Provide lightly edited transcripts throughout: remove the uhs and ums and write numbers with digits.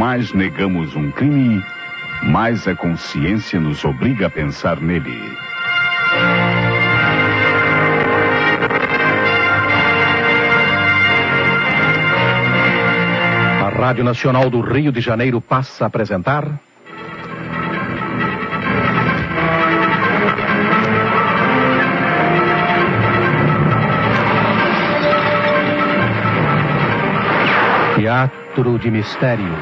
mais negamos um crime, mais a consciência nos obriga a pensar nele. A Rádio Nacional do Rio de Janeiro passa a apresentar... Teatro de Mistério.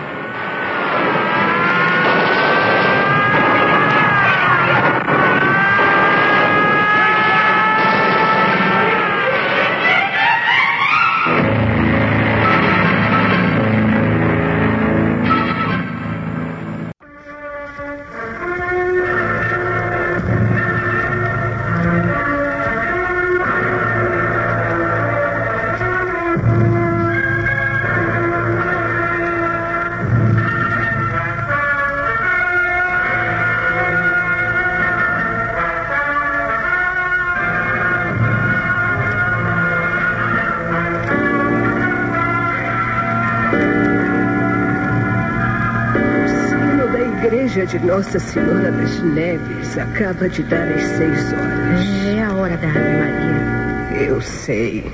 De Nossa Senhora das Neves acaba de dar as 6 horas. É a hora da Ave Maria. Eu sei.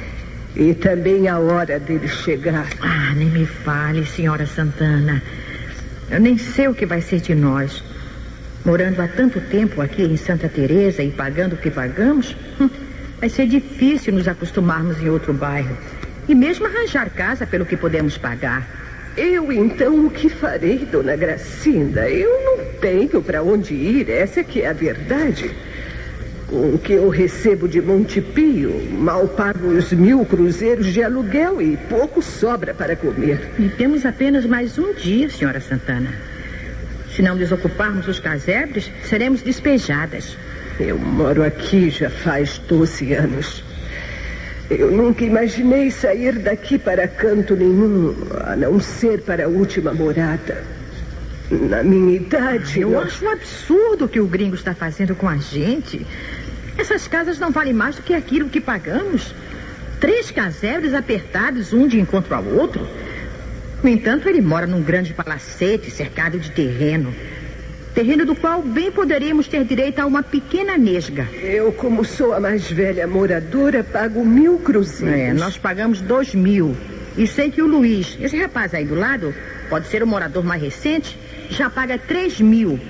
E também a hora dele chegar. Ah, nem me fale, senhora Santana. Eu nem sei o que vai ser de nós. Morando há tanto tempo aqui em Santa Teresa e pagando o que pagamos, vai ser difícil nos acostumarmos em outro bairro. E mesmo arranjar casa pelo que podemos pagar. Eu, então, o que farei, dona Gracinda? Eu não tenho para onde ir, essa que é a verdade. Com o que eu recebo de Montepio, mal pago os 1.000 cruzeiros de aluguel e pouco sobra para comer. E temos apenas mais um dia, senhora Santana. Se não desocuparmos os casebres, seremos despejadas. Eu moro aqui já faz 12 anos. Eu nunca imaginei sair daqui para canto nenhum, a não ser para a última morada. Na minha idade... Eu acho um absurdo o que o gringo está fazendo com a gente. Essas casas não valem mais do que aquilo que pagamos. 3 casebres apertados, um de encontro ao outro. No entanto, ele mora num grande palacete cercado de terreno. Terreno do qual bem poderíamos ter direito a uma pequena nesga. Eu, como sou a mais velha moradora, pago 1.000 cruzeiros. Nós pagamos 2.000. E sei que o Luiz, esse rapaz aí do lado, pode ser o morador mais recente, já paga 3.000.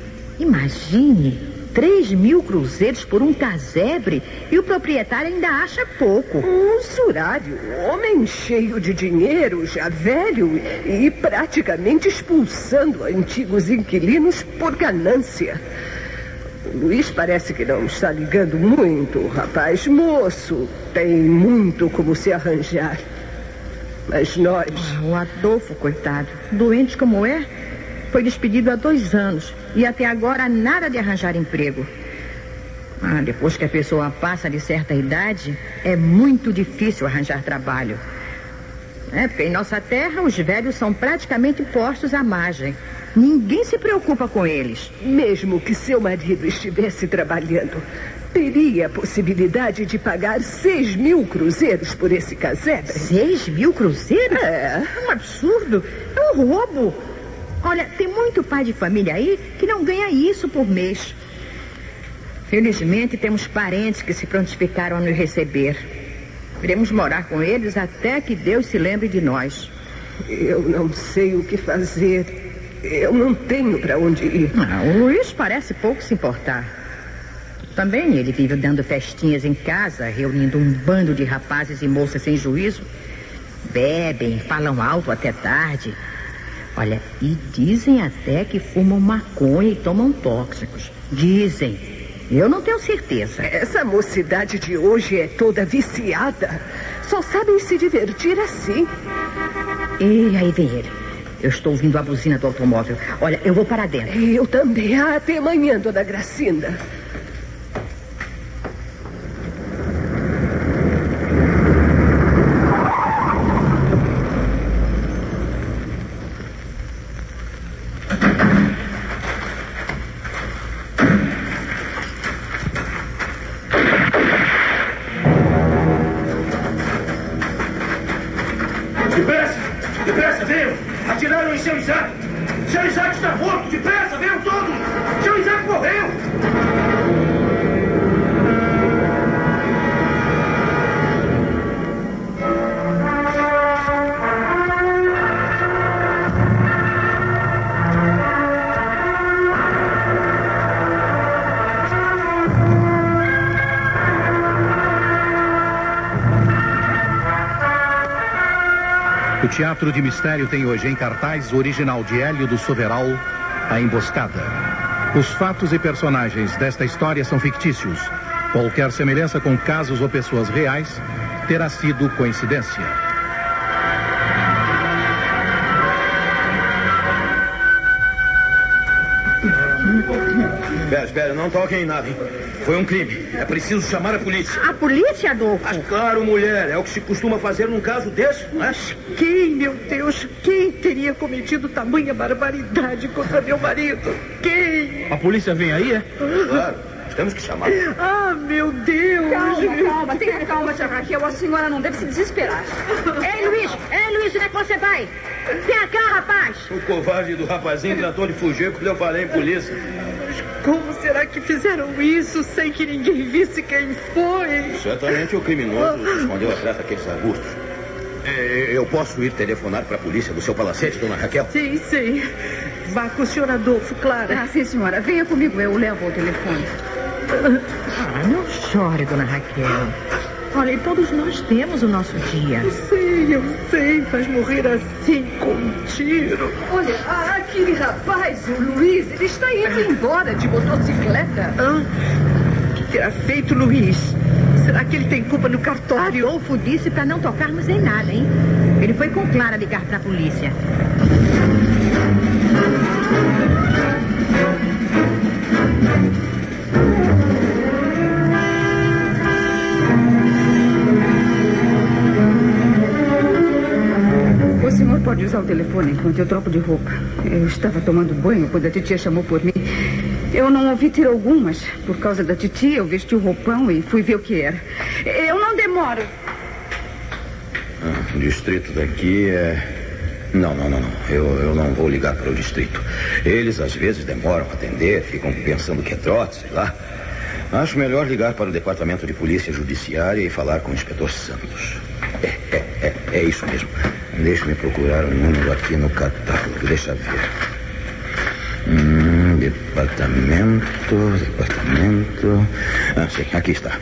Imagine, 3.000 cruzeiros por um casebre e o proprietário ainda acha pouco. Um usurário, homem cheio de dinheiro, já velho e praticamente expulsando antigos inquilinos por ganância. O Luiz parece que não está ligando muito. O rapaz moço tem muito como se arranjar. Mas nós... O Adolfo, coitado, doente como é, foi despedido há 2 anos e até agora nada de arranjar emprego. Depois que a pessoa passa de certa idade, é muito difícil arranjar trabalho. Porque em nossa terra os velhos são praticamente postos à margem. Ninguém se preocupa com eles. Mesmo que seu marido estivesse trabalhando, teria a possibilidade de pagar 6.000 cruzeiros por esse casebre? 6.000 cruzeiros? É um absurdo, é um roubo. Olha, tem muito pai de família aí que não ganha isso por mês. Felizmente, temos parentes que se prontificaram a nos receber. Iremos morar com eles até que Deus se lembre de nós. Eu não sei o que fazer. Eu não tenho para onde ir. O Luiz parece pouco se importar. Também ele vive dando festinhas em casa, reunindo um bando de rapazes e moças sem juízo. Bebem, falam alto até tarde. Olha, e dizem até que fumam maconha e tomam tóxicos. Dizem. Eu não tenho certeza. Essa mocidade de hoje é toda viciada. Só sabem se divertir assim. E aí vem ele. Eu estou ouvindo a buzina do automóvel. Olha, eu vou para dentro. Eu também. Até amanhã, dona Gracinda. Depressa, venham! Atiraram em seu Isaac! Seu Isaac está morto! Depressa, venham todos! Seu Isaac morreu! O Teatro de Mistério tem hoje em cartaz o original de Hélio do Soveral, A Emboscada. Os fatos e personagens desta história são fictícios. Qualquer semelhança com casos ou pessoas reais terá sido coincidência. Espera, não toquem em nada, hein? Foi um crime. É preciso chamar a polícia. A polícia, Adolfo? Mas claro, mulher. É o que se costuma fazer num caso desse, não é? Mas quem, meu Deus, quem teria cometido tamanha barbaridade contra meu marido? Quem? A polícia vem aí, é? Claro. Temos que chamar. Ah, meu Deus. Calma, tenha calma, tia Raquel. A senhora não deve se desesperar. Ei, Luiz, onde é que você vai? Vem cá, rapaz. O covarde do rapazinho tratou de fugir quando eu falei em polícia. Como será que fizeram isso sem que ninguém visse quem foi? Certamente o criminoso escondeu atrás daqueles arbustos. Eu posso ir telefonar para a polícia do seu palacete, dona Raquel? Sim. Vá com o senhor Adolfo, Clara. Ah, sim, senhora. Venha comigo, eu levo o telefone. Não chore, dona Raquel. Olha, e todos nós temos o nosso dia. Eu sei, mas morrer assim, com um tiro. Olha, aquele rapaz, o Luiz, ele está indo embora de motocicleta. O que terá feito Luiz? Será que ele tem culpa no cartório? Adolfo disse para não tocarmos em nada, hein? Ele foi com Clara ligar para a polícia. O senhor pode usar o telefone enquanto eu troco de roupa. Eu estava tomando banho quando a titia chamou por mim. Eu não ouvi tiro algum, mas por causa da titia eu vesti o roupão e fui ver o que era. Eu não demoro. O distrito daqui é... Não. Eu não vou ligar para o distrito. Eles às vezes demoram a atender, ficam pensando que é trote, sei lá. Acho melhor ligar para o Departamento de Polícia Judiciária e falar com o Inspetor Santos. É isso mesmo. Deixa-me procurar um número aqui no catálogo. Deixa ver. Departamento... sim, aqui está.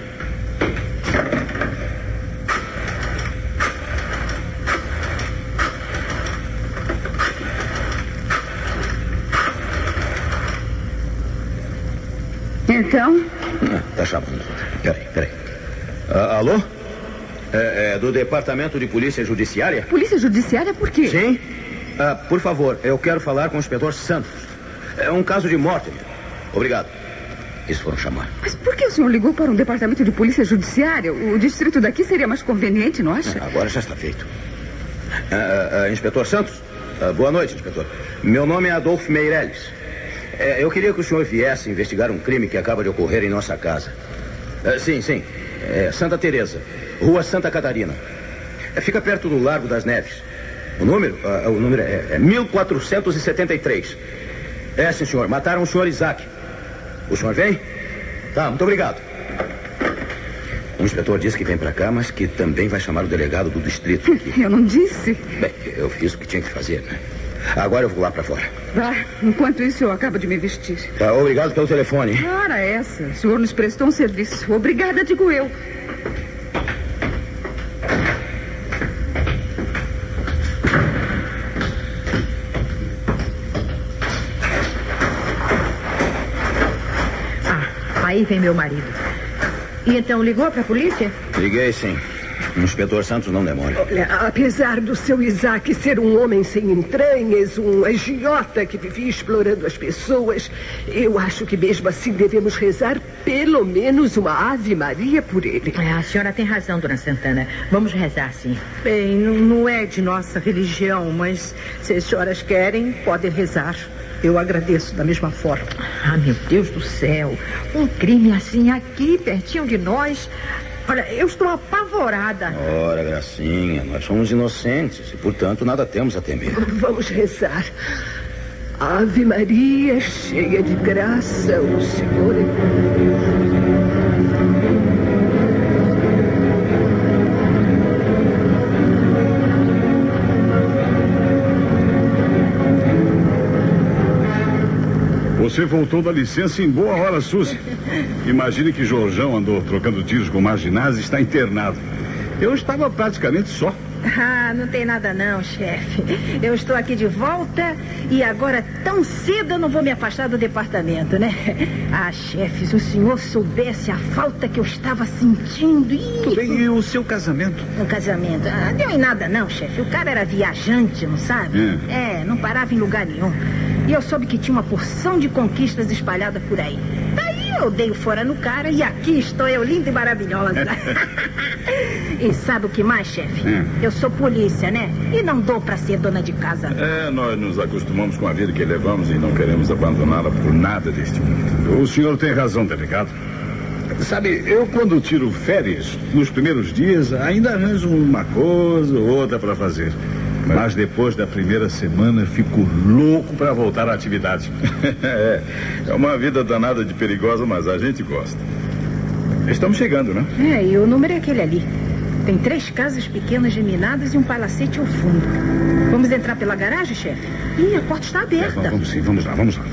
Então? Tá chamando. Peraí. Alô? É do Departamento de Polícia Judiciária? Polícia Judiciária por quê? Sim. Por favor, eu quero falar com o Inspetor Santos. É um caso de morte. Obrigado. Eles foram chamar. Mas por que o senhor ligou para um Departamento de Polícia Judiciária? O distrito daqui seria mais conveniente, não acha? Agora já está feito. Inspetor Santos? Boa noite, inspetor. Meu nome é Adolfo Meirelles. Eu queria que o senhor viesse investigar um crime que acaba de ocorrer em nossa casa. Sim. Santa Teresa, Rua Santa Catarina. Fica perto do Largo das Neves. O número é 1473. Sim, senhor. Mataram o senhor Isaac. O senhor vem? Tá, muito obrigado. O inspetor disse que vem para cá, mas que também vai chamar o delegado do distrito aqui. Eu não disse. Bem, eu fiz o que tinha que fazer, né? Agora eu vou lá para fora. Vá. Enquanto isso, eu acabo de me vestir. Tá, obrigado pelo telefone. Ora, essa. O senhor nos prestou um serviço. Obrigada, digo eu. Aí vem meu marido. E então ligou para a polícia? Liguei, sim. O inspetor Santos não demora. Olha, apesar do seu Isaac ser um homem sem entranhas, um agiota que vivia explorando as pessoas, eu acho que mesmo assim devemos rezar pelo menos uma Ave Maria por ele. A senhora tem razão, dona Santana. Vamos rezar, sim. Bem, não é de nossa religião, mas se as senhoras querem, podem rezar. Eu agradeço da mesma forma. Meu Deus do céu. Um crime assim aqui, pertinho de nós. Olha, eu estou apavorada. Ora, Gracinha, nós somos inocentes e, portanto, nada temos a temer. Vamos rezar. Ave Maria, cheia de graça, o Senhor é convosco. Você voltou da licença em boa hora, Suzy. Imagine que Jorjão andou trocando tiros com marginais e está internado. Eu estava praticamente só. Ah, não tem nada não, chefe. Eu estou aqui de volta e agora tão cedo eu não vou me afastar do departamento, né? Ah, chefe, se o senhor soubesse a falta que eu estava sentindo. Tudo bem, e o seu casamento? O casamento? Ah, deu em nada não, chefe. O cara era viajante, não sabe? Não parava em lugar nenhum. E eu soube que tinha uma porção de conquistas espalhadas por aí. Daí eu dei o fora no cara e aqui estou eu, linda e maravilhosa. E sabe o que mais, chefe? Eu sou polícia, né? E não dou pra ser dona de casa. Nós nos acostumamos com a vida que levamos e não queremos abandoná-la por nada deste mundo. O senhor tem razão, delegado. Sabe, eu quando tiro férias, nos primeiros dias, ainda arranjo uma coisa ou outra para fazer. Mas depois da primeira semana, fico louco para voltar à atividade. É uma vida danada de perigosa, mas a gente gosta. Estamos chegando, né? E o número é aquele ali. Tem 3 casas pequenas geminadas e um palacete ao fundo. Vamos entrar pela garagem, chefe? Ih, a porta está aberta. Vamos sim, vamos lá, vamos lá.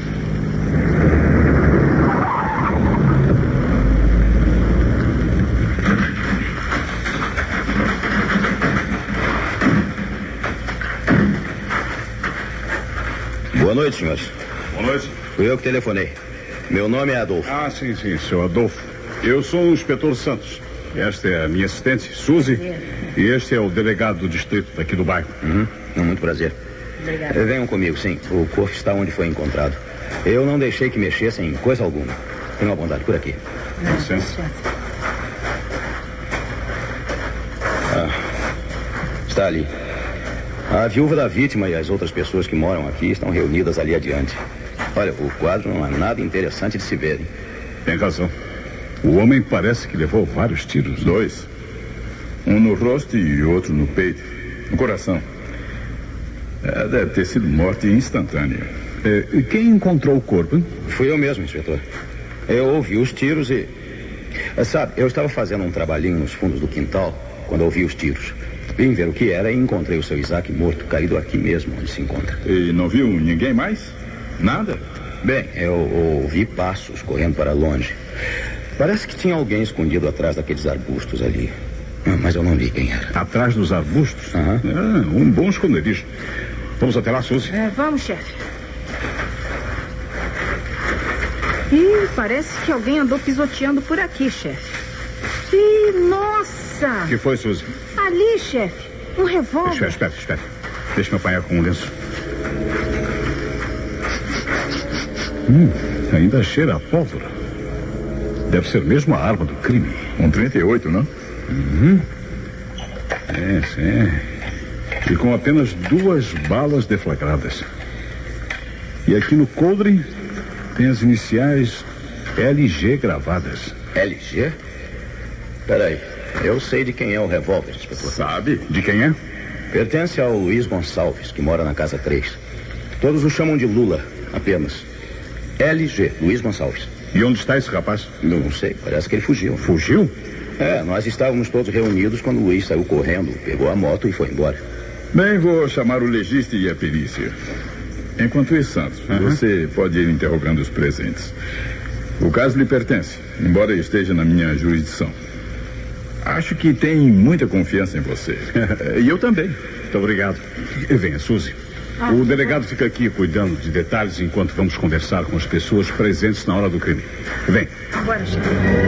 Boa noite, senhores. Boa noite. Fui eu que telefonei. Meu nome é Adolfo. Ah, sim, seu Adolfo. Eu sou o inspetor Santos. Esta é a minha assistente, Suzy. E este é o delegado do distrito daqui do bairro. Muito prazer. Obrigada. Venham comigo, sim. O corpo está onde foi encontrado. Eu não deixei que mexessem em coisa alguma. Tenham a bondade, por aqui. Licença. Está ali. A viúva da vítima e as outras pessoas que moram aqui estão reunidas ali adiante. Olha, o quadro não é nada interessante de se ver, hein? Tem razão. O homem parece que levou vários tiros. 2. Um no rosto e outro no peito. No coração. Deve ter sido morte instantânea. Quem encontrou o corpo, hein? Fui eu mesmo, inspetor. Eu ouvi os tiros e... Sabe, eu estava fazendo um trabalhinho nos fundos do quintal quando ouvi os tiros. Vim ver o que era e encontrei o seu Isaac morto, caído aqui mesmo, onde se encontra. E não viu ninguém mais? Nada? Bem, eu ouvi passos correndo para longe. Parece que tinha alguém escondido atrás daqueles arbustos ali. Mas eu não vi quem era. Atrás dos arbustos? Um bom esconderijo. Vamos até lá, Suzy? Vamos, chefe. Ih, parece que alguém andou pisoteando por aqui, chefe. Ih, nossa! O que foi, Suzy? Ali, chefe. Um revólver. Espera. Deixa-me apanhar com um lenço. Ainda cheira a pólvora. Deve ser mesmo a arma do crime. Um 38, não? Sim. E com apenas 2 balas deflagradas. E aqui no coldre tem as iniciais LG gravadas. LG? Peraí. Eu sei de quem é o revólver, inspetor. Sabe? De quem é? Pertence ao Luiz Gonçalves, que mora na casa 3. Todos o chamam de Lula, apenas. LG, Luiz Gonçalves. E onde está esse rapaz? Não sei, parece que ele fugiu. Fugiu? Nós estávamos todos reunidos quando o Luiz saiu correndo, pegou a moto e foi embora. Bem, vou chamar o legista e a perícia. Enquanto isso, Santos, você pode ir interrogando os presentes. O caso lhe pertence, embora esteja na minha jurisdição. Acho que tem muita confiança em você. E eu também. Muito obrigado. Venha, Suzy. O delegado fica aqui cuidando de detalhes enquanto vamos conversar com as pessoas presentes na hora do crime. Vem. Agora, chefe.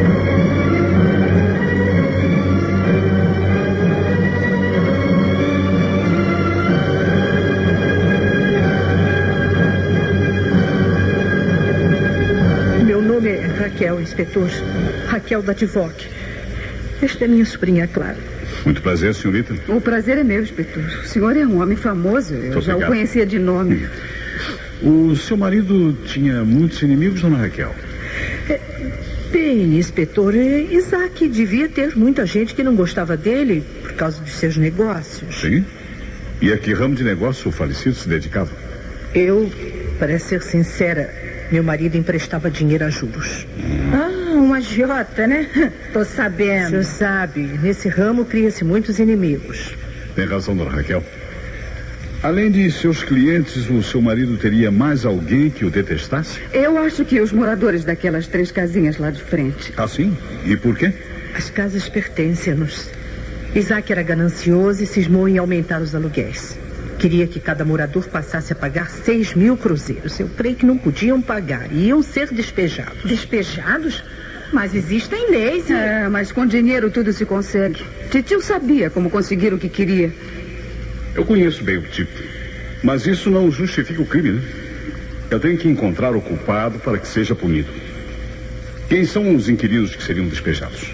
Meu nome é Raquel, inspetor. Raquel da Divoc. Esta é minha sobrinha, Clara. Muito prazer, senhorita. O prazer é meu, inspetor. O senhor é um homem famoso. Eu já o conhecia de nome. O seu marido tinha muitos inimigos, dona Raquel? Bem, inspetor, Isaac devia ter muita gente que não gostava dele por causa dos seus negócios. Sim? E a que ramo de negócio o falecido se dedicava? Para ser sincera, meu marido emprestava dinheiro a juros. Um agiota, né? Tô sabendo. O senhor sabe, nesse ramo cria-se muitos inimigos. Tem razão, dona Raquel. Além de seus clientes, o seu marido teria mais alguém que o detestasse? Eu acho que os moradores daquelas 3 casinhas lá de frente. Ah, sim? E por quê? As casas pertencem-nos. Isaac era ganancioso e cismou em aumentar os aluguéis. Queria que cada morador passasse a pagar 6.000 cruzeiros. Eu creio que não podiam pagar. Iam ser despejados. Despejados? Mas existem leis. Mas com dinheiro tudo se consegue. Titio sabia como conseguir o que queria. Eu conheço bem o tipo. Mas isso não justifica o crime, né? Eu tenho que encontrar o culpado para que seja punido. Quem são os inquilinos que seriam despejados?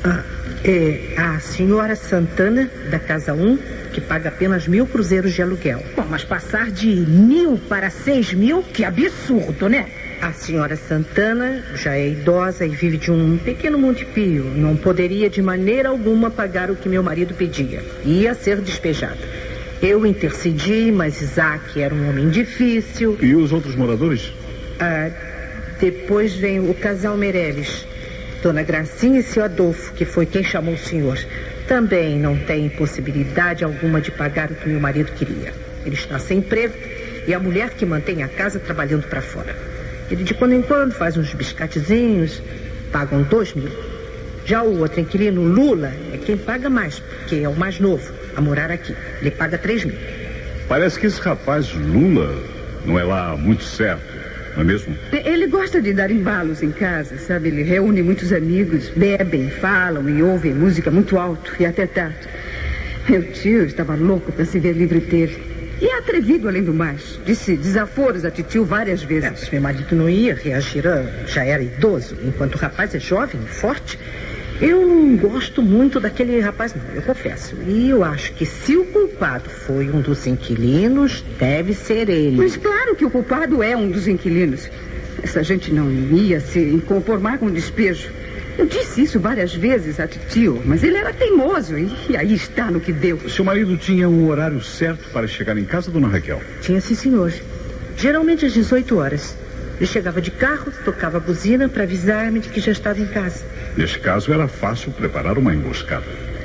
A senhora Santana, da Casa 1, que paga apenas 1.000 cruzeiros de aluguel. Bom, mas passar de 1.000 para 6.000, que absurdo, né? A senhora Santana já é idosa e vive de um pequeno montepio. Não poderia de maneira alguma pagar o que meu marido pedia. Ia ser despejada. Eu intercedi, mas Isaac era um homem difícil. E os outros moradores? Depois vem o casal Meirelles. Dona Gracinha e seu Adolfo, que foi quem chamou o senhor. Também não tem possibilidade alguma de pagar o que meu marido queria. Ele está sem emprego e a mulher que mantém a casa trabalhando para fora. Ele de quando em quando faz uns biscatezinhos, pagam 2.000. Já o outro inquilino, Lula, é quem paga mais, porque é o mais novo a morar aqui. Ele paga 3.000. Parece que esse rapaz Lula não é lá muito certo, não é mesmo? Ele gosta de dar embalos em casa, sabe? Ele reúne muitos amigos, bebem, falam e ouvem música muito alto e até tarde. Meu tio estava louco para se ver livre dele. E é atrevido, além do mais. Disse desaforos a titio várias vezes. Se meu marido não ia reagir, já era idoso, enquanto o rapaz é jovem e forte. Eu não gosto muito daquele rapaz, não, eu confesso. E eu acho que se o culpado foi um dos inquilinos, deve ser ele. Mas claro que o culpado é um dos inquilinos. Essa gente não ia se conformar com o despejo. Eu disse isso várias vezes a titio, mas ele era teimoso e aí está no que deu. Seu marido tinha o horário certo para chegar em casa, dona Raquel? Tinha, sim, senhor. Geralmente às 18 horas. Ele chegava de carro, tocava a buzina para avisar-me de que já estava em casa. Neste caso, era fácil preparar uma emboscada.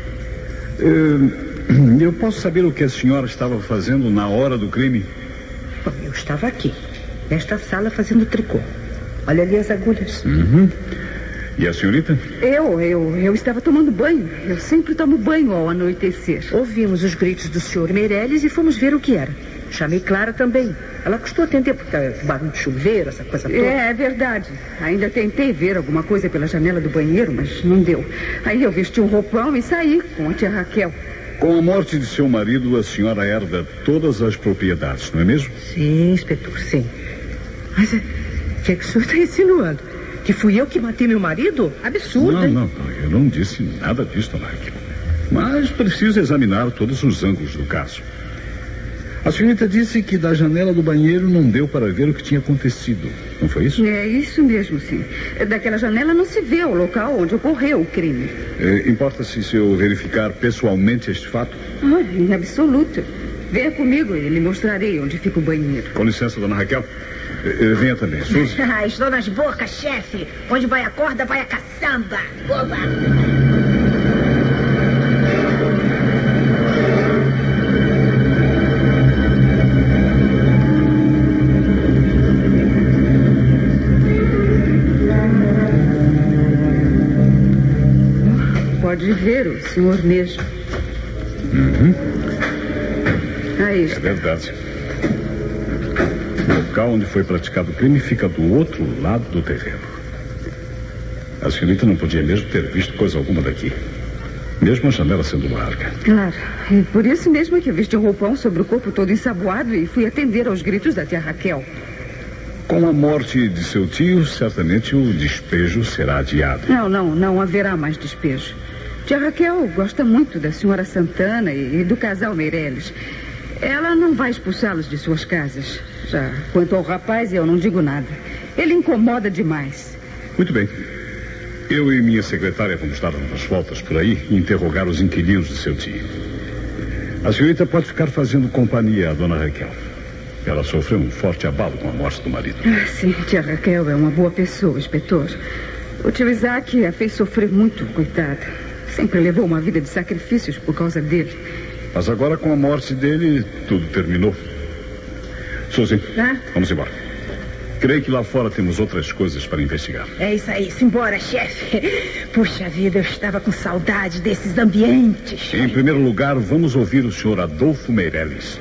Eu posso saber o que a senhora estava fazendo na hora do crime? Bom, eu estava aqui, nesta sala, fazendo tricô. Olha ali as agulhas. E a senhorita? Eu estava tomando banho. Eu sempre tomo banho ao anoitecer. Ouvimos os gritos do senhor Meirelles e fomos ver o que era. Chamei Clara também. Ela custou atender porque barulho de chuveiro, essa coisa toda. É verdade. Ainda tentei ver alguma coisa pela janela do banheiro, mas não deu. Aí eu vesti um roupão e saí com a tia Raquel. Com a morte de seu marido, a senhora herda todas as propriedades, não é mesmo? Sim, inspetor, sim. Mas o que é que o senhor está insinuando? Que fui eu que matei meu marido? Absurdo, hein? Não, eu não disse nada disso, dona Raquel. Mas preciso examinar todos os ângulos do caso. A senhorita disse que da janela do banheiro não deu para ver o que tinha acontecido. Não foi isso? É isso mesmo, sim. Daquela janela não se vê o local onde ocorreu o crime. Importa-se se eu verificar pessoalmente este fato? Em absoluto. Venha comigo e lhe mostrarei onde fica o banheiro. Com licença, dona Raquel. Venha também, Suzy. Estou nas bocas, chefe. Onde vai a corda, vai a caçamba. Oba! Pode ver o senhor mesmo. Aí está. É verdade. O local onde foi praticado o crime fica do outro lado do terreno. A senhorita não podia mesmo ter visto coisa alguma daqui. Mesmo a janela sendo larga. Claro. E por isso mesmo que eu vesti um roupão sobre o corpo todo ensaboado e fui atender aos gritos da tia Raquel. Com a morte de seu tio, certamente o despejo será adiado. Não haverá mais despejo. Tia Raquel gosta muito da senhora Santana e do casal Meirelles. Ela não vai expulsá-los de suas casas. Já quanto ao rapaz, eu não digo nada. Ele incomoda demais. Muito bem. Eu e minha secretária vamos dar umas voltas por aí e interrogar os inquilinos de seu tio. A senhorita pode ficar fazendo companhia à dona Raquel. Ela sofreu um forte abalo com a morte do marido. Sim, tia Raquel é uma boa pessoa, inspetor. O tio Isaac a fez sofrer muito, coitada. Sempre levou uma vida de sacrifícios por causa dele. Mas agora, com a morte dele, tudo terminou. Suzy, vamos embora. Creio que lá fora temos outras coisas para investigar. É isso aí, simbora, chefe. Puxa vida, eu estava com saudade desses ambientes. Em primeiro lugar, vamos ouvir o senhor Adolfo Meirelles.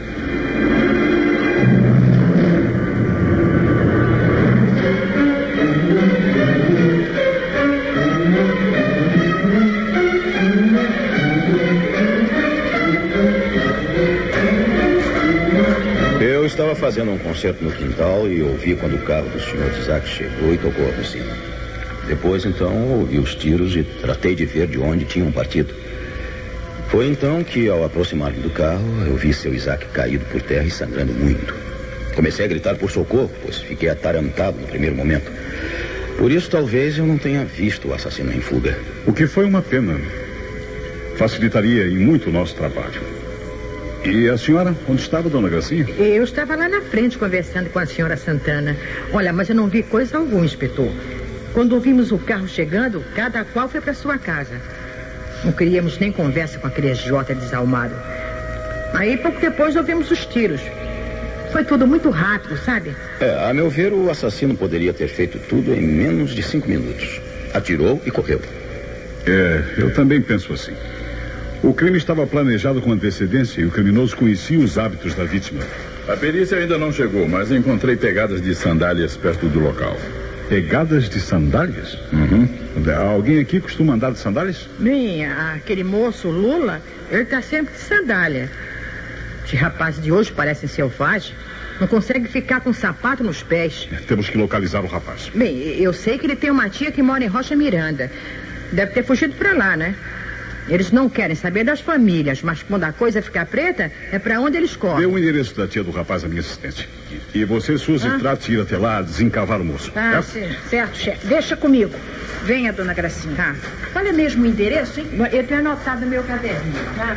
Eu estava fazendo um concerto no quintal e ouvi quando o carro do senhor Isaac chegou e tocou a buzina. Depois, então, ouvi os tiros e tratei de ver de onde tinham partido. Foi então que, ao aproximar-me do carro, eu vi seu Isaac caído por terra e sangrando muito. Comecei a gritar por socorro, pois fiquei atarantado no primeiro momento. Por isso, talvez eu não tenha visto o assassino em fuga. O que foi uma pena. Facilitaria em muito o nosso trabalho. E a senhora, onde estava, dona Gracinha? Eu estava lá na frente conversando com a senhora Santana. Olha, mas eu não vi coisa alguma, inspetor. Quando ouvimos o carro chegando, cada qual foi para sua casa. Não queríamos nem conversa com aquele agiota desalmado. Aí, pouco depois, ouvimos os tiros. Foi tudo muito rápido, sabe? A meu ver, o assassino poderia ter feito tudo em menos de 5 minutos. Atirou e correu. Eu também penso assim. O crime estava planejado com antecedência e o criminoso conhecia os hábitos da vítima. A perícia ainda não chegou, mas encontrei pegadas de sandálias perto do local. Pegadas de sandálias? Uhum. Alguém aqui costuma andar de sandálias? Bem, aquele moço, Lula, ele está sempre de sandália. Os rapazes de hoje parecem selvagens. Não consegue ficar com sapato nos pés. Temos que localizar o rapaz. Bem, eu sei que ele tem uma tia que mora em Rocha Miranda. Deve ter fugido para lá, né? Eles não querem saber das famílias, mas quando a coisa ficar preta, é para onde eles correm. Dê o endereço da tia do rapaz à minha assistente. E você, Suzy, trate de ir até lá, desencavar o moço. Certo, chefe. Deixa comigo. Venha, dona Gracinha. Qual é mesmo o endereço, hein? Eu tenho anotado no meu caderninho.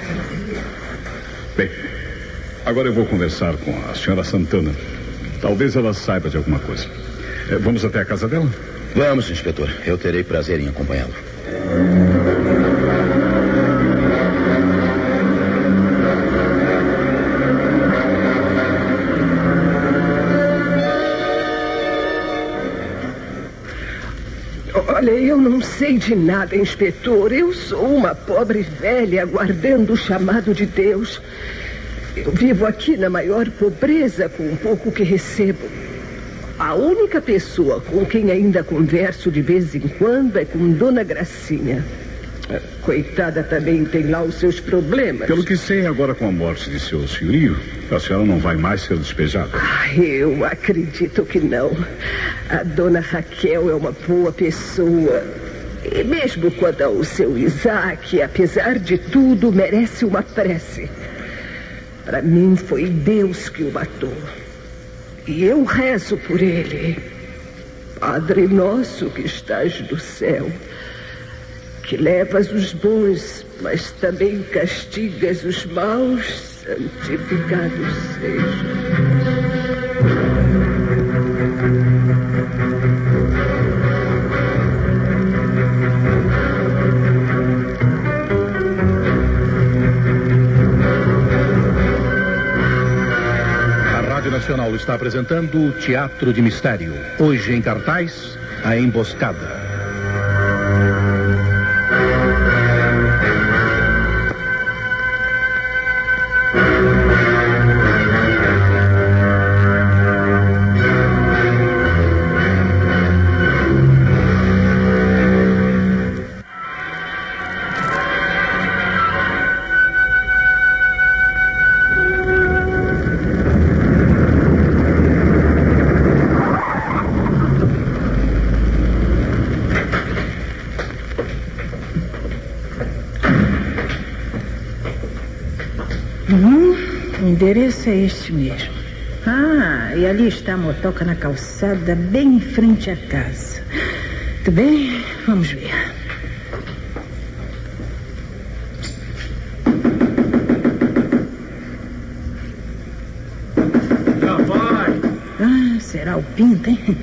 Bem, agora eu vou conversar com a senhora Santana. Talvez ela saiba de alguma coisa. Vamos até a casa dela? Vamos, inspetor. Eu terei prazer em acompanhá-lo. Olha, eu não sei de nada, inspetor. Eu sou uma pobre velha aguardando o chamado de Deus. Eu vivo aqui na maior pobreza com o pouco que recebo. A única pessoa com quem ainda converso de vez em quando é com Dona Gracinha. Coitada também tem lá os seus problemas. Pelo que sei, agora com a morte de seu senhorio, a senhora não vai mais ser despejada. Eu acredito que não. A Dona Raquel é uma boa pessoa. E mesmo quanto ao seu Isaac, apesar de tudo, merece uma prece. Para mim, foi Deus que o matou. E eu rezo por ele. Padre nosso que estás no céu, que levas os bons, mas também castigas os maus, santificado seja. Nacional está apresentando Teatro de Mistério. Hoje em cartaz, A Emboscada. O endereço é este mesmo. E ali está a motoca na calçada, bem em frente à casa. Muito bem, vamos ver. Já vai. Ah, será o Pinta, hein?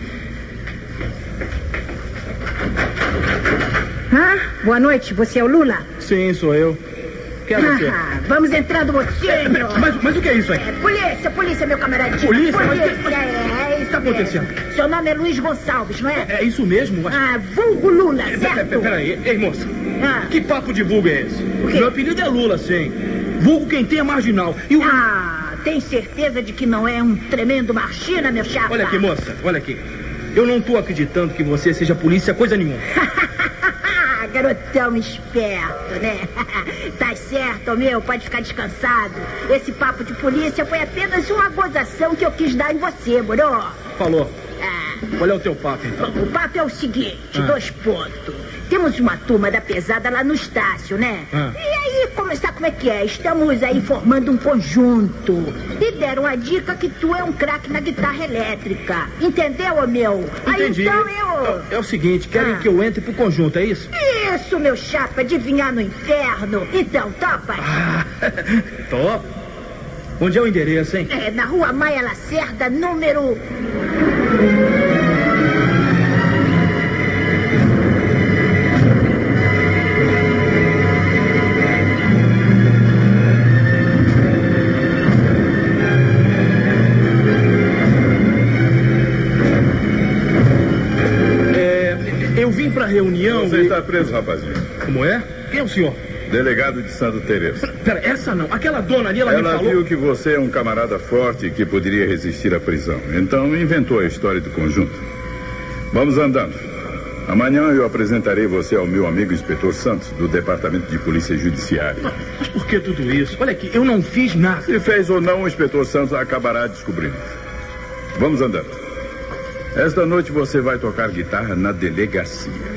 Ah, boa noite, você é o Lula? Sim, sou eu. Quem é você? Vamos entrar no motinho. Mas o que é isso aí? Polícia, meu camaradinho. Polícia? É O que isso está acontecendo? mesmo. Seu nome é Luiz Gonçalves, não é? É isso mesmo? Vulgo Lula, certo? Peraí, ei, moça. Que papo de vulgo é esse? Meu apelido é Lula, sim. Vulgo quem tem é marginal. E o... tem certeza de que não é um tremendo marchina, meu chapa? Olha aqui, moça, olha aqui. Eu não tô acreditando que você seja polícia coisa nenhuma. Garotão esperto, né? Tá certo, meu, pode ficar descansado. Esse papo de polícia foi apenas uma gozação que eu quis dar em você, moro? Falou. Qual é o teu papo, então? O papo é o seguinte, 2 pontos. Temos uma turma da pesada lá no Estácio, né? E aí, sabe como é que é? Estamos aí formando um conjunto. E deram a dica que tu é um craque na guitarra elétrica. Entendeu, ô meu? Entendi. Aí, então É o seguinte, querem que eu entre pro conjunto, é isso? Isso, meu chapa, adivinhar no inferno. Então, topa? Top. Onde é o endereço, hein? É na Rua Maia Lacerda, número... Eu vim pra reunião... Você está preso, rapazinho. Como é? Quem é o senhor? Delegado de Santa Teresa. Pera, essa não. Aquela dona ali, ela me falou... Ela viu que você é um camarada forte que poderia resistir à prisão. Então inventou a história do conjunto. Vamos andando. Amanhã eu apresentarei você ao meu amigo Inspetor Santos, do Departamento de Polícia Judiciária. Mas por que tudo isso? Olha aqui, eu não fiz nada. Se fez ou não, o Inspetor Santos acabará descobrindo. Vamos andando. Esta noite você vai tocar guitarra na delegacia.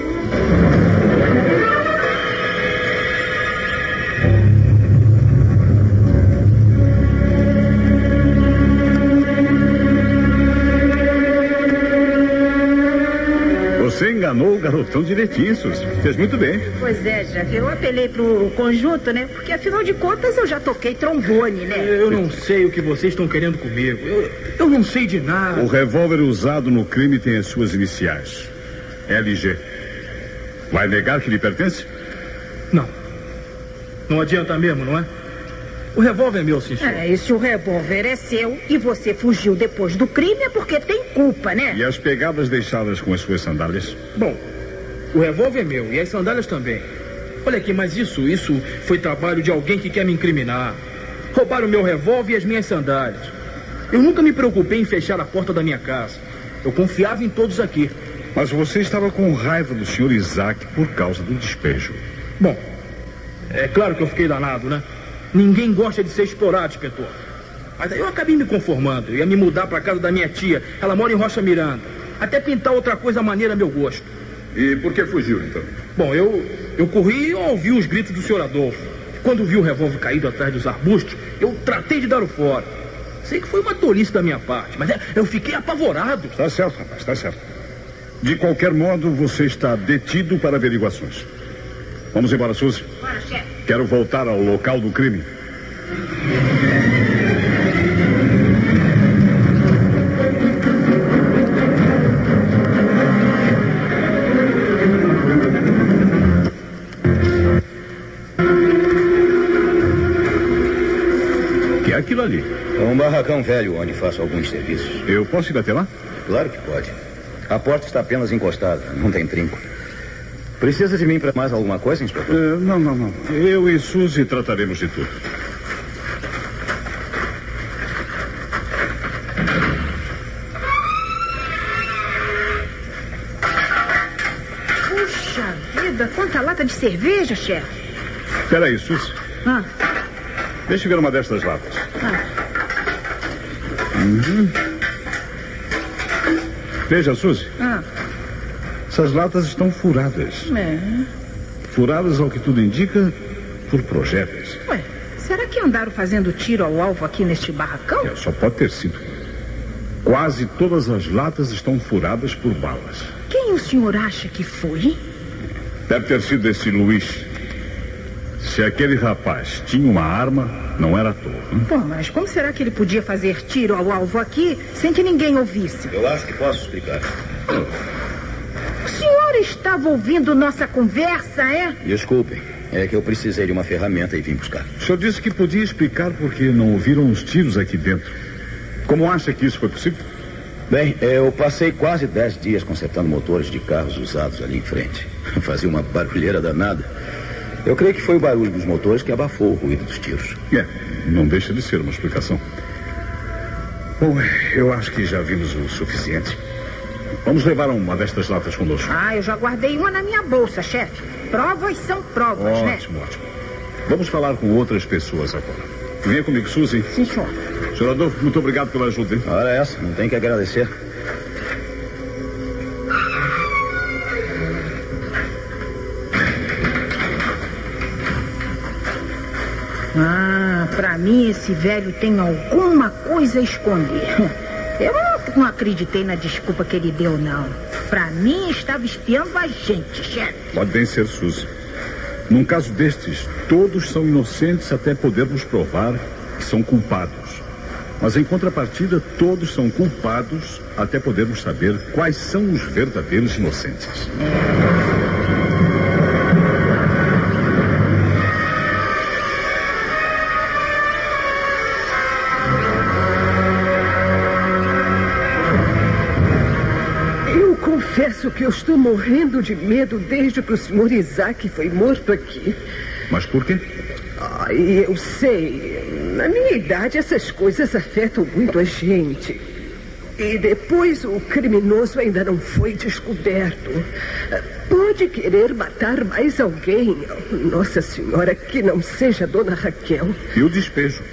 Você enganou o garotão direitinho, Suzy. Fez muito bem. Pois é, chefe. Eu apelei pro conjunto, né? Porque, afinal de contas, eu já toquei trombone, né? Eu não sei o que vocês estão querendo comigo. Eu não sei de nada. O revólver usado no crime tem as suas iniciais. LG. Vai negar que lhe pertence? Não. Não adianta mesmo, não é? O revólver é meu, sim, senhor. E se o revólver é seu e você fugiu depois do crime é porque tem culpa, né? E as pegadas deixadas com as suas sandálias? Bom, o revólver é meu e as sandálias também. Olha aqui, mas isso foi trabalho de alguém que quer me incriminar. Roubaram o meu revólver e as minhas sandálias. Eu nunca me preocupei em fechar a porta da minha casa. Eu confiava em todos aqui. Mas você estava com raiva do senhor Isaac por causa do despejo. Bom, é claro que eu fiquei danado, né? Ninguém gosta de ser explorado, inspetor. Mas aí eu acabei me conformando. Eu ia me mudar para casa da minha tia. Ela mora em Rocha Miranda. Até pintar outra coisa maneira a meu gosto. E por que fugiu, então? Bom, eu corri e ouvi os gritos do senhor Adolfo. Quando vi o revólver caído atrás dos arbustos, eu tratei de dar o fora. Sei que foi uma tolice da minha parte, mas eu fiquei apavorado. Está certo, rapaz, está certo. De qualquer modo, você está detido para averiguações. Vamos embora, Suzy. Bora, chefe. Quero voltar ao local do crime. Que é aquilo ali? É um barracão velho onde faço alguns serviços. Eu posso ir até lá? Claro que pode. A porta está apenas encostada, não tem trinco. Precisa de mim para mais alguma coisa, inspetor? Não. Eu e Suzy trataremos de tudo. Puxa vida, quanta lata de cerveja, chefe. Espera aí, Suzy. Deixa eu ver uma destas latas. Veja, Suzy. Essas latas estão furadas. Furadas, ao que tudo indica, por projéteis. Ué, será que andaram fazendo tiro ao alvo aqui neste barracão? Só pode ter sido. Quase todas as latas estão furadas por balas. Quem o senhor acha que foi? Deve ter sido esse Luiz. Se aquele rapaz tinha uma arma, não era à toa. Pô, mas como será que ele podia fazer tiro ao alvo aqui sem que ninguém ouvisse? Eu acho que posso explicar. O senhor estava ouvindo nossa conversa, é? Desculpem, é que eu precisei de uma ferramenta e vim buscar. O senhor disse que podia explicar por que não ouviram os tiros aqui dentro. Como acha que isso foi possível? Bem, eu passei quase 10 dias consertando motores de carros usados ali em frente. Fazia uma barulheira danada. Eu creio que foi o barulho dos motores que abafou o ruído dos tiros. Não deixa de ser uma explicação. Bom, eu acho que já vimos o suficiente. Vamos levar uma destas latas conosco. Eu já guardei uma na minha bolsa, chefe. Provas são provas, né? Ótimo. Vamos falar com outras pessoas agora. Venha comigo, Suzy. Sim, senhor. Senhor Adolfo, muito obrigado pela ajuda, hein? Ora, essa, não tem que agradecer. Pra mim esse velho tem alguma coisa a esconder. Eu não acreditei na desculpa que ele deu, não. Pra mim estava espiando a gente, chefe. Pode bem ser, Suzy. Num caso destes, todos são inocentes até podermos provar que são culpados. Mas em contrapartida, todos são culpados até podermos saber quais são os verdadeiros inocentes. Confesso que eu estou morrendo de medo desde que o senhor Isaac foi morto aqui. Mas por quê? Eu sei. Na minha idade, essas coisas afetam muito a gente. E depois, o criminoso ainda não foi descoberto. Pode querer matar mais alguém. Nossa Senhora, que não seja Dona Raquel. E o despejo?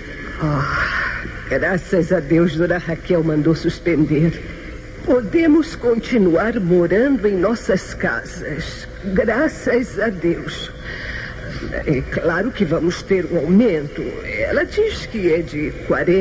Graças a Deus, Dona Raquel mandou suspender. Podemos continuar morando em nossas casas. Graças a Deus. É claro que vamos ter um aumento. Ela diz que é de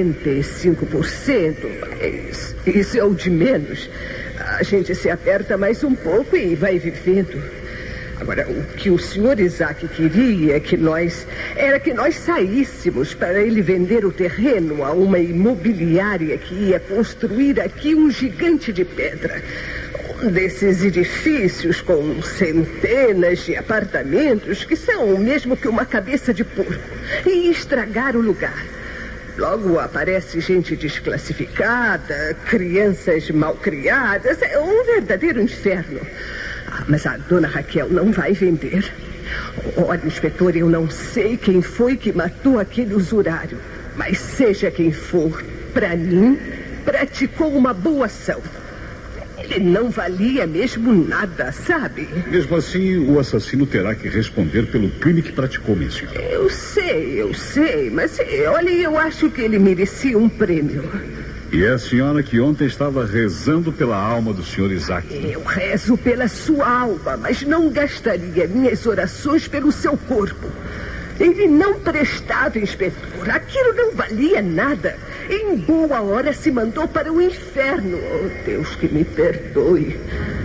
45%. Mas isso é o de menos. A gente se aperta mais um pouco e vai vivendo. Agora, o que o senhor Isaac queria era que nós saíssemos para ele vender o terreno a uma imobiliária que ia construir aqui um gigante de pedra. Um desses edifícios com centenas de apartamentos que são o mesmo que uma cabeça de porco. E estragar o lugar. Logo aparece gente desclassificada, crianças malcriadas. É um verdadeiro inferno. Mas a Dona Raquel não vai vender. Olha, inspetor, eu não sei quem foi que matou aquele usurário. Mas seja quem for, para mim, praticou uma boa ação. Ele não valia mesmo nada, sabe? Mesmo assim, o assassino terá que responder pelo crime que praticou, minha senhora. Eu sei. Mas, olha, eu acho que ele merecia um prêmio. E é a senhora que ontem estava rezando pela alma do senhor Isaac. Eu rezo pela sua alma, mas não gastaria minhas orações pelo seu corpo. Ele não prestava, inspetor. Aquilo não valia nada. Em boa hora se mandou para o inferno. Oh, Deus que me perdoe.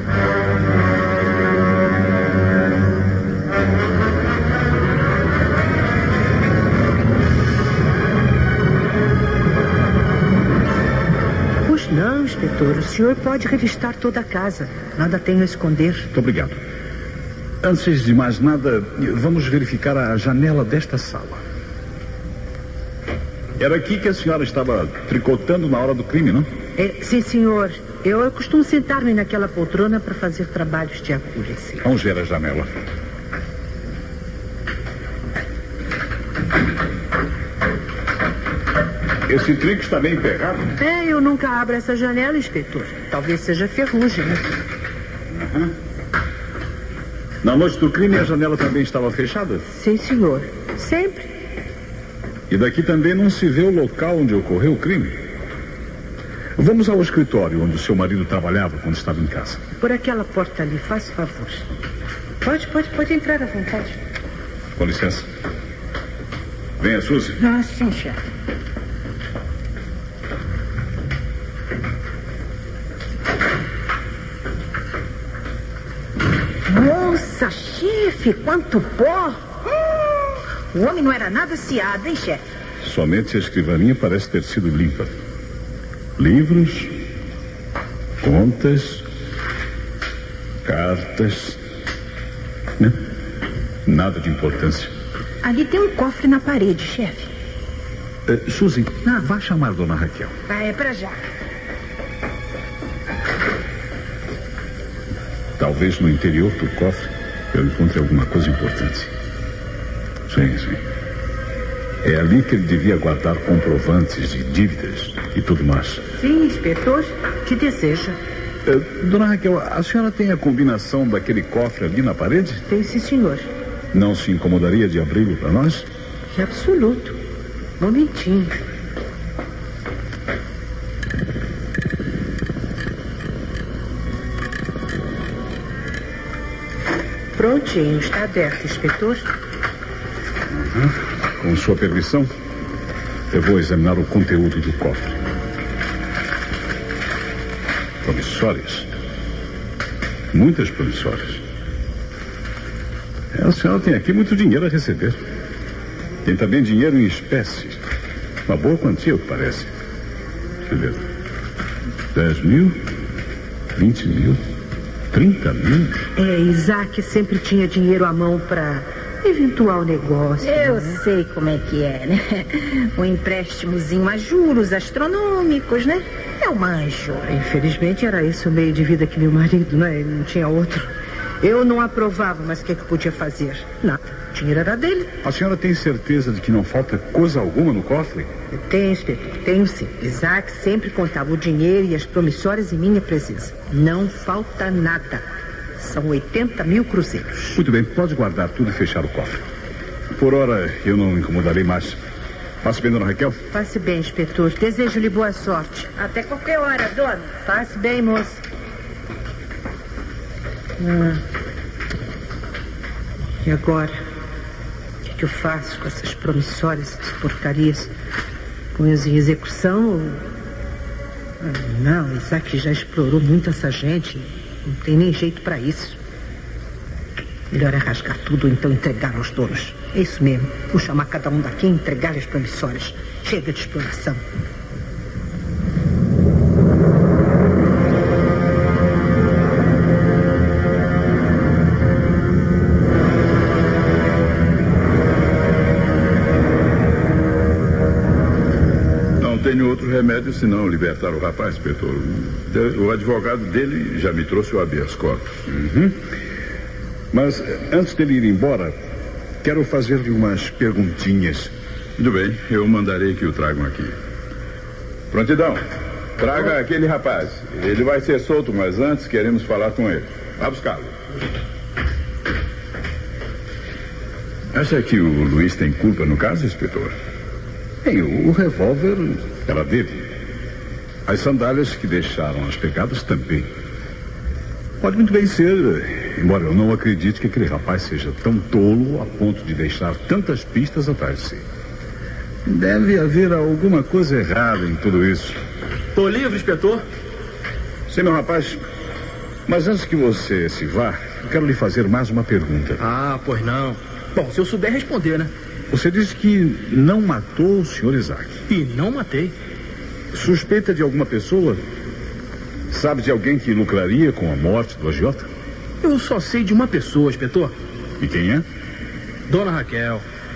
Não, inspetor, o senhor pode revistar toda a casa. Nada tenho a esconder. Muito obrigado. Antes de mais nada, vamos verificar a janela desta sala. Era aqui que a senhora estava tricotando na hora do crime, não? Sim, senhor. Eu costumo sentar-me naquela poltrona para fazer trabalhos de agulha. Sim. Vamos ver a janela. Esse trinco está bem emperrado. Eu nunca abro essa janela, inspetor. Talvez seja ferrugem. Na noite do crime, a janela também estava fechada? Sim, senhor. Sempre. E daqui também não se vê o local onde ocorreu o crime? Vamos ao escritório onde o seu marido trabalhava quando estava em casa. Por aquela porta ali, faz favor. Pode entrar à vontade. Com licença. Venha, Suzy. Sim, chefe. chefe, quanto pó! O homem não era nada aciado, hein, chefe? Somente a escrivaninha parece ter sido limpa. Livros, contas, cartas, né? Nada de importância. Ali tem um cofre na parede, chefe. Suzy, vá chamar Dona Raquel. É pra já. Talvez no interior do cofre eu encontre alguma coisa importante. Sim. É ali que ele devia guardar comprovantes de dívidas e tudo mais. Sim, inspetor, que deseja? Dona Raquel, a senhora tem a combinação daquele cofre ali na parede? Tem, sim, senhor. Não se incomodaria de abri-lo para nós? De absoluto. Momentinho. Prontinho, está aberto, inspetor. Com sua permissão, eu vou examinar o conteúdo do cofre. Promissórias. Muitas promissórias. A senhora tem aqui muito dinheiro a receber. Tem também dinheiro em espécie. Uma boa quantia, o que parece. Deixa eu ver. 10 mil, 20 mil, 30 mil. Isaac sempre tinha dinheiro à mão para eventual negócio. Eu sei como é que é, né? Um empréstimozinho a juros astronômicos, né? Eu manjo. Infelizmente era esse o meio de vida que meu marido, né? Ele não tinha outro. Eu não aprovava, mas o que podia fazer? Nada. O dinheiro era dele. A senhora tem certeza de que não falta coisa alguma no cofre? Eu tenho, inspetor. Tenho sim. Isaac sempre contava o dinheiro e as promissórias em minha presença. Não falta nada. São 80 mil cruzeiros. Muito bem, pode guardar tudo e fechar o cofre. Por hora, eu não incomodarei mais. Passe bem, Dona Raquel? Passe bem, inspetor. Desejo-lhe boa sorte. Até qualquer hora, dona. Passe bem, moça. E agora? O que eu faço com essas promissórias, essas porcarias? Põe-as em execução? Não, Isaac já explorou muito essa gente. Não tem nem jeito para isso. Melhor é rasgar tudo ou então entregar aos donos. É isso mesmo. Vou chamar cada um daqui e entregar as promissórias. Chega de exploração. Tenho outro remédio senão libertar o rapaz, inspetor. O advogado dele já me trouxe o habeas corpus. Mas antes dele ir embora, quero fazer-lhe umas perguntinhas. Muito bem, eu mandarei que o tragam aqui. Prontidão, traga aquele rapaz. Ele vai ser solto, mas antes queremos falar com ele. Vá buscá-lo. Acha que o Luiz tem culpa no caso, inspetor? Bem, o revólver era dele. As sandálias que deixaram as pegadas também. Pode muito bem ser, embora eu não acredite que aquele rapaz seja tão tolo a ponto de deixar tantas pistas atrás de si. Deve haver alguma coisa errada em tudo isso. Tô livre, inspetor? Sim, meu rapaz. Mas antes que você se vá, eu quero lhe fazer mais uma pergunta. Pois não. Bom, se eu souber responder, né? Você disse que não matou o senhor Isaac. E não matei. Suspeita de alguma pessoa? Sabe de alguém que lucraria com a morte do agiota? Eu só sei de uma pessoa, inspetor. E quem é? Dona Raquel.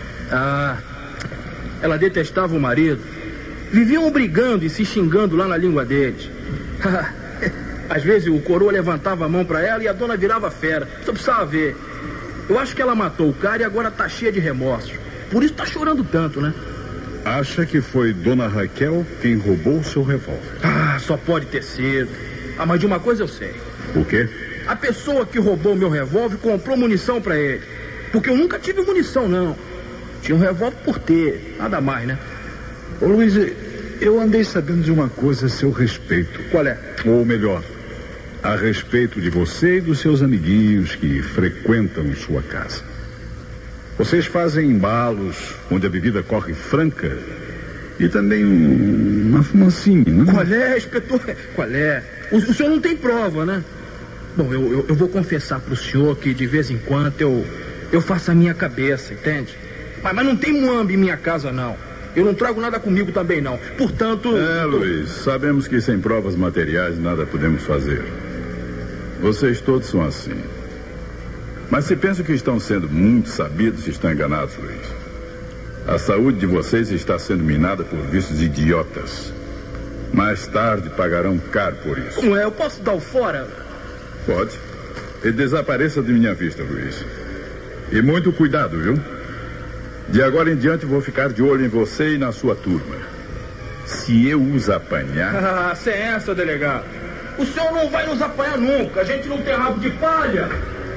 Ela detestava o marido. Viviam brigando e se xingando lá na língua deles. Às vezes o coroa levantava a mão pra ela e a dona virava fera. Só precisava ver. Eu acho que ela matou o cara e agora tá cheia de remorsos. Por isso tá chorando tanto, né? Acha que foi Dona Raquel quem roubou o seu revólver? Só pode ter sido. Mas de uma coisa eu sei. O quê? A pessoa que roubou meu revólver comprou munição pra ele. Porque eu nunca tive munição, não. Tinha um revólver por ter, nada mais, né? Ô Luiz, eu andei sabendo de uma coisa a seu respeito. Qual é? Ou melhor, a respeito de você e dos seus amiguinhos que frequentam sua casa. Vocês fazem embalos onde a bebida corre franca e também uma fumacinha, não é? Qual é, inspetor? Qual é? O senhor não tem prova, né? Bom, eu vou confessar pro senhor que de vez em quando eu faço a minha cabeça, entende? Mas não tem muambi em minha casa, não. Eu não trago nada comigo também, não. Portanto... Luiz, sabemos que sem provas materiais nada podemos fazer. Vocês todos são assim. Mas se pensam que estão sendo muito sabidos, estão enganados, Luiz. A saúde de vocês está sendo minada por vícios idiotas. Mais tarde pagarão caro por isso. Como é? Eu posso dar o fora? Pode. E desapareça de minha vista, Luiz. E muito cuidado, viu? De agora em diante vou ficar de olho em você e na sua turma. Se eu os apanhar... Ah, sem essa, delegado. O senhor não vai nos apanhar nunca. A gente não tem rabo de palha.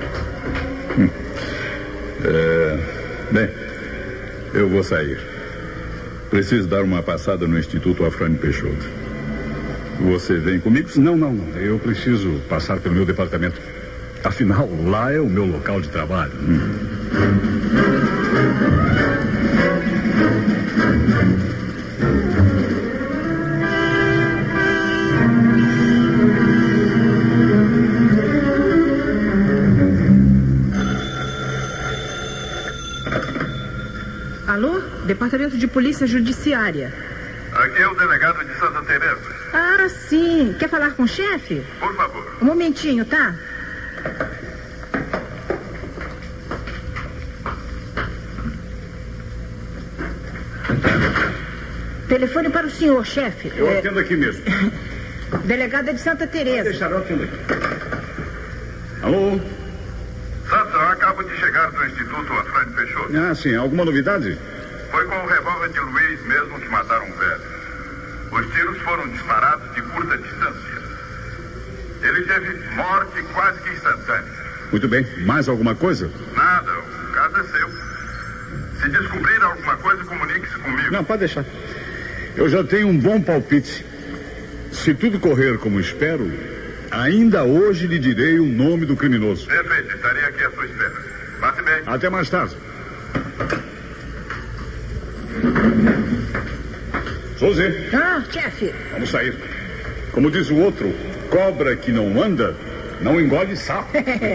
Bem, eu vou sair. Preciso dar uma passada no Instituto Afrânio Peixoto. Você vem comigo? Não. Eu preciso passar pelo meu departamento. Afinal, lá é o meu local de trabalho. Alô? Departamento de Polícia Judiciária. Aqui é o delegado de Santa Teresa. Ah, sim. Quer falar com o chefe? Por favor. Um momentinho, tá? Telefone para o senhor, chefe. Eu atendo aqui mesmo. Delegada de Santa Teresa. Deixar, eu atendo aqui. Alô? Santos, eu acabo de chegar do Instituto Afrânio Peixoto. Ah, sim. Alguma novidade? Foi com o revólver de Luiz mesmo que mataram o velho. Os tiros foram disparados de curta distância. Ele teve morte quase que instantânea. Muito bem. Mais alguma coisa? Nada. O caso é seu. Se descobrir alguma coisa, comunique-se comigo. Não, pode deixar. Eu já tenho um bom palpite. Se tudo correr como espero, ainda hoje lhe direi o nome do criminoso. Perfeito. Estarei aqui à sua espera. Passe bem. Até mais tarde. Suzy. Ah, chefe. Vamos sair. Como diz o outro, cobra que não anda, não engole sapo.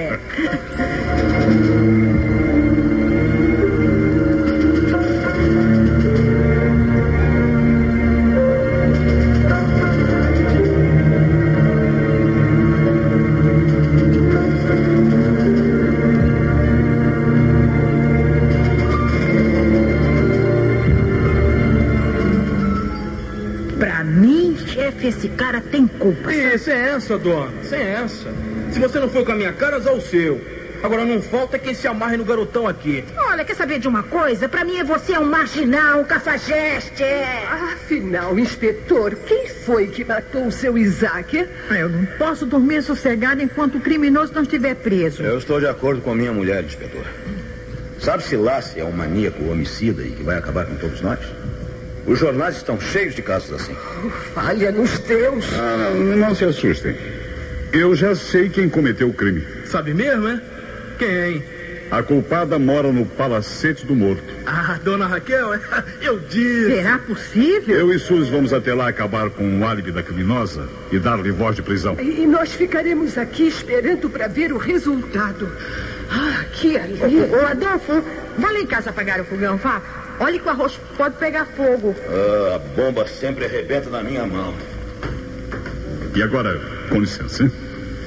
Esse cara tem culpa. Sem essa, dona. Sem essa. Se você não foi com a minha cara, azar o seu. Agora não falta quem se amarre no garotão aqui. Olha, quer saber de uma coisa? Pra mim você é um marginal, um cafajeste. Afinal, inspetor, quem foi que matou o seu Isaac? Eu não posso dormir sossegado enquanto o criminoso não estiver preso. Eu estou de acordo com a minha mulher, inspetor. Sabe-se lá se é um maníaco homicida e que vai acabar com todos nós? Os jornais estão cheios de casos assim. Falha-nos Deus. Não se assustem. Eu já sei quem cometeu o crime. Sabe mesmo, é? Quem? A culpada mora no Palacete do Morto. Ah, dona Raquel, eu disse. Será possível? Eu e Suzy vamos até lá acabar com o álibi da criminosa e dar-lhe voz de prisão. E nós ficaremos aqui esperando para ver o resultado. Ah, que alívio. Ô, Adolfo, vai lá em casa apagar o fogão, vá. Olha que o arroz pode pegar fogo. A bomba sempre arrebenta na minha mão. E agora, com licença, hein?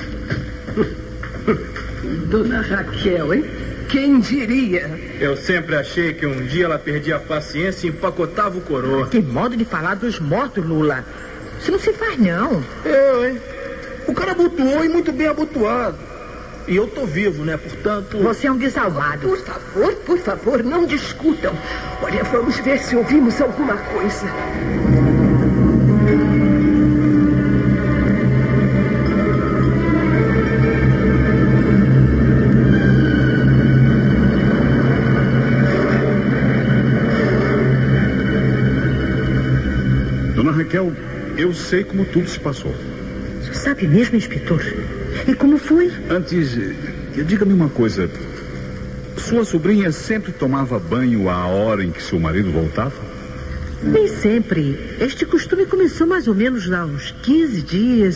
Dona Raquel, hein? Quem diria? Eu sempre achei que um dia ela perdia a paciência e empacotava o coroa. Que modo de falar dos mortos, Lula. Isso não se faz, não. Hein? O cara abotoou e muito bem abotoado. E eu tô vivo, né? Portanto... Você é um desalmado. Por favor, não discutam. Olha, vamos ver se ouvimos alguma coisa. Dona Raquel, eu sei como tudo se passou. Você sabe mesmo, inspetor? E como foi? Antes, diga-me uma coisa. Sua sobrinha sempre tomava banho à hora em que seu marido voltava? Nem sempre. Este costume começou mais ou menos há uns 15 dias.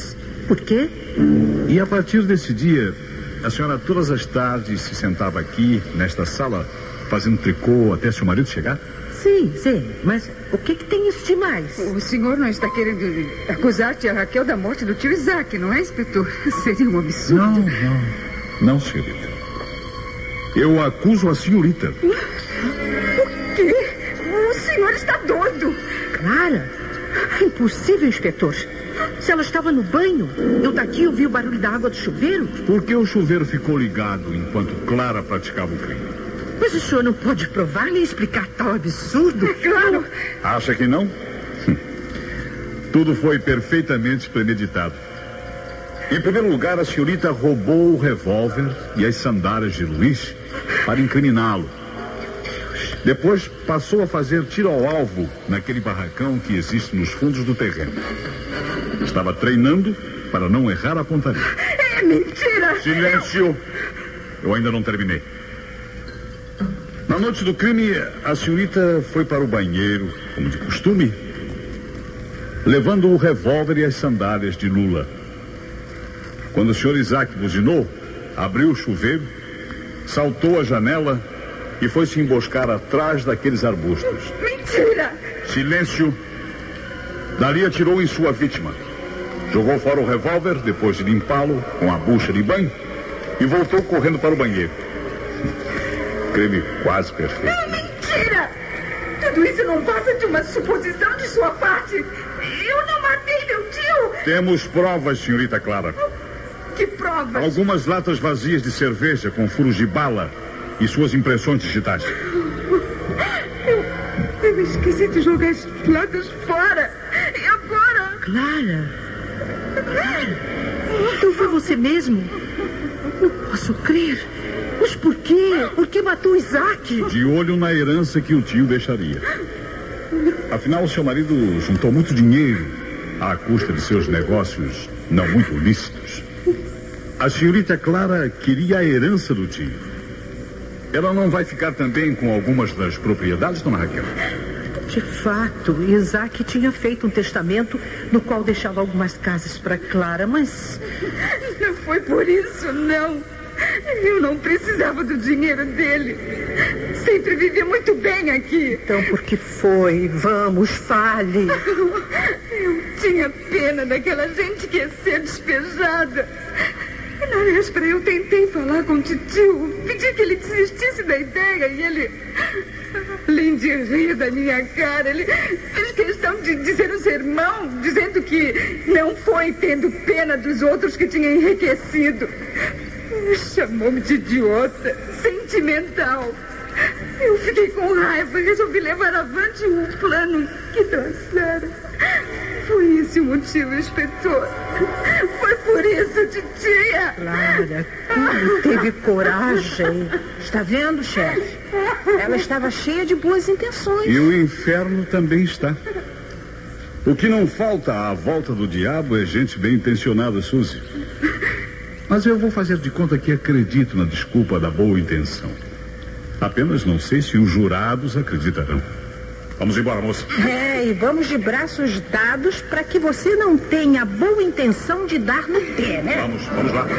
Por quê? E a partir desse dia, a senhora todas as tardes se sentava aqui, nesta sala, fazendo tricô até seu marido chegar? Sim, mas o que tem isso de mais? O senhor não está querendo acusar a tia Raquel da morte do tio Isaac, não é, inspetor? Seria um absurdo. Não, senhorita. Eu acuso a senhorita. O quê? O senhor está doido. Clara, impossível, inspetor. Se ela estava no banho, eu daqui ouvi o barulho da água do chuveiro. Por que o chuveiro ficou ligado enquanto Clara praticava o crime? Mas o senhor não pode provar nem explicar tal absurdo? Claro. Acha que não? Tudo foi perfeitamente premeditado. Em primeiro lugar, a senhorita roubou o revólver e as sandálias de Luiz para incriminá-lo. Depois passou a fazer tiro ao alvo naquele barracão que existe nos fundos do terreno. Estava treinando para não errar a pontaria. É mentira! Silêncio! Eu ainda não terminei. Na noite do crime, a senhorita foi para o banheiro, como de costume, levando o revólver e as sandálias de Lula. Quando o senhor Isaac buzinou, abriu o chuveiro, saltou a janela e foi se emboscar atrás daqueles arbustos. Mentira! Silêncio! Dali atirou em sua vítima. Jogou fora o revólver, depois de limpá-lo com a bucha de banho, e voltou correndo para o banheiro. Crime quase perfeito. Mentira! Tudo isso não passa de uma suposição de sua parte. Eu não matei meu tio. Temos provas, senhorita Clara. Que provas? Algumas latas vazias de cerveja com furos de bala e suas impressões digitais. Eu esqueci de jogar as latas fora. E agora? Clara! Então foi você mesmo? Não posso crer. Mas por quê? Por que matou Isaac? De olho na herança que o tio deixaria. Afinal, seu marido juntou muito dinheiro à custa de seus negócios não muito lícitos. A senhorita Clara queria a herança do tio. Ela não vai ficar também com algumas das propriedades, dona Raquel? De fato, Isaac tinha feito um testamento no qual deixava algumas casas para Clara, mas... Não foi por isso, não. Eu não precisava do dinheiro dele. Sempre vivi muito bem aqui. Então por que foi? Vamos, fale. Eu tinha pena daquela gente que ia ser despejada. Na véspera eu tentei falar com o titio, pedi que ele desistisse da ideia e ele, além de rir da minha cara, ele fez questão de dizer um sermão, dizendo que não foi tendo pena dos outros que tinha enriquecido. Chamou-me de idiota, sentimental. Eu fiquei com raiva e resolvi levar avante um plano que dançara. Foi esse o motivo, inspetor. Foi por isso, titia. Clara, como teve coragem. Está vendo, chefe? Ela estava cheia de boas intenções. E o inferno também está. O que não falta à volta do diabo é gente bem intencionada, Suzy. Mas eu vou fazer de conta que acredito na desculpa da boa intenção. Apenas não sei se os jurados acreditarão. Vamos embora, moça. E vamos de braços dados para que você não tenha a boa intenção de dar no pé, né? Vamos lá.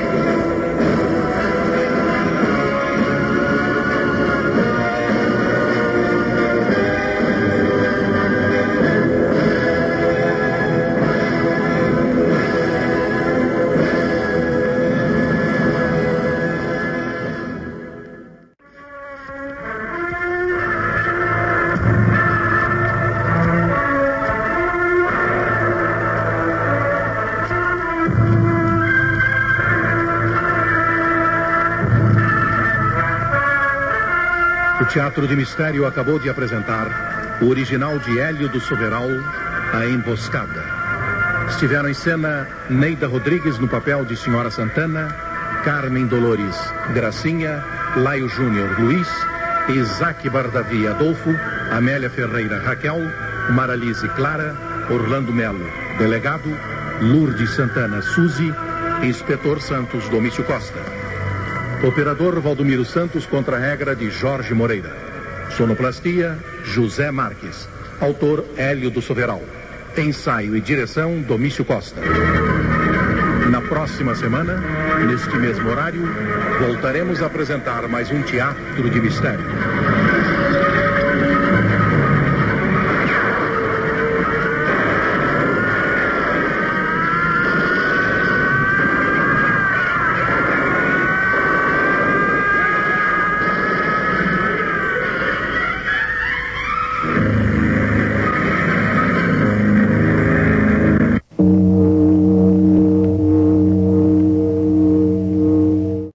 O Teatro de Mistério acabou de apresentar o original de Hélio do Soberal, A Emboscada. Estiveram em cena Neida Rodrigues no papel de Senhora Santana, Carmen Dolores Gracinha, Laio Júnior Luiz, Isaac Bardavi Adolfo, Amélia Ferreira Raquel, Maralise Clara, Orlando Melo Delegado, Lourdes Santana Suzy, Inspetor Santos Domício Costa. Operador Valdomiro Santos contra a regra de Jorge Moreira. Sonoplastia, José Marques. Autor, Hélio do Soberal. Ensaio e direção, Domício Costa. próxima semana, neste mesmo horário, voltaremos a apresentar mais um Teatro de Mistério.